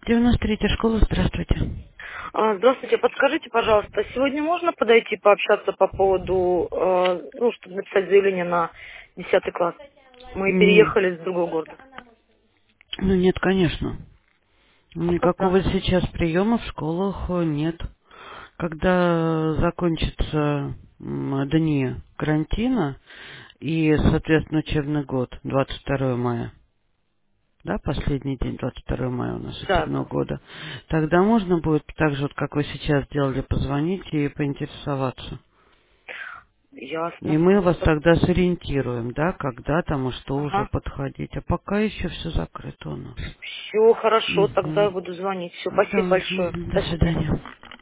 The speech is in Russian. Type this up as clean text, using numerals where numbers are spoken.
93-я школа, здравствуйте. Здравствуйте, подскажите, пожалуйста, сегодня можно подойти пообщаться по поводу, чтобы написать заявление на 10 класс? Мы М, переехали с другого города. Ну нет, конечно. А когда? Никакого сейчас приема в школах нет. Когда закончатся дни карантина и, соответственно, учебный год, 22 мая, да, последний день, 22 мая у нас Да, учебного да. года, тогда можно будет, так же, вот, как вы сейчас сделали, позвонить и поинтересоваться. И Ясно. мы вас тогда сориентируем, да, когда там и что уже Ага. подходить. А пока еще все закрыто у нас. Все хорошо, тогда я Мгм. буду звонить. Все, Да, спасибо большое. мгм, до До свидания. свидания.